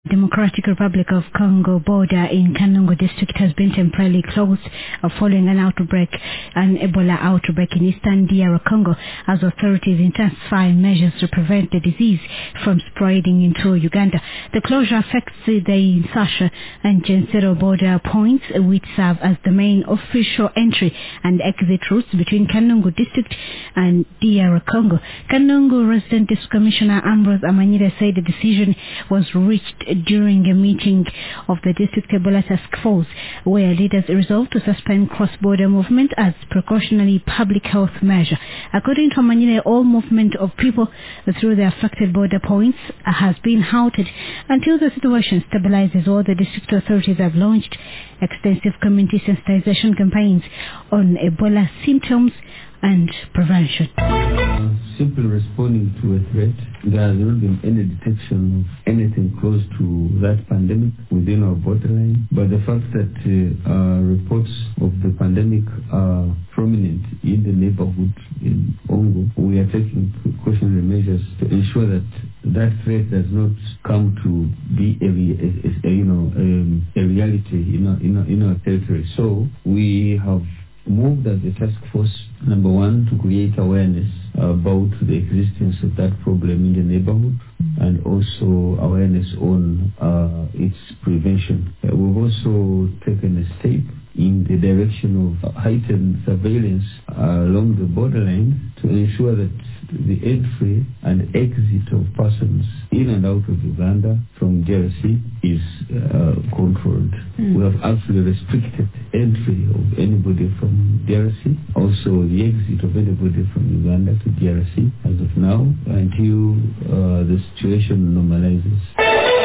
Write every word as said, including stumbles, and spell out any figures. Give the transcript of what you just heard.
Democratic Republic of Congo border in Kanungu district has been temporarily closed uh, following an outbreak, an Ebola outbreak in eastern D R Congo, as authorities intensify measures to prevent the disease from spreading into Uganda. The closure affects the Sasha and Gensero border points, which serve as the main official entry and exit routes between Kanungu district and D R Congo. Kanungu Resident District Commissioner Ambrose Amanyire said the decision was reached during a meeting of the District Ebola Task Force, where leaders resolved to suspend cross-border movement as precautionary public health measure. According to Amanyire, all movement of people through the affected border points has been halted until the situation stabilizes. All the district authorities have launched extensive community sensitization campaigns on Ebola symptoms and prevention. Uh, simply responding to a threat. There has not been any detection of anything close to that pandemic within our borderline. But the fact that uh, uh, reports of the pandemic are prominent in the neighborhood in Ongo, we are taking precautionary measures to ensure that that threat does not come to be a, a, a, a you know um, a reality in our, in our, in our territory. So we have moved as a task force, number one, to create awareness about the existence of that problem in the neighborhood and also awareness on uh, its prevention. Uh, we've also taken a step in the direction of heightened surveillance uh, along the borderline to ensure that the entry and exit of persons in and out of Uganda from D R C is uh, controlled. Mm. We have actually restricted entry of anybody from D R C, also the exit of anybody from Uganda to D R C as of now until uh, the situation normalizes.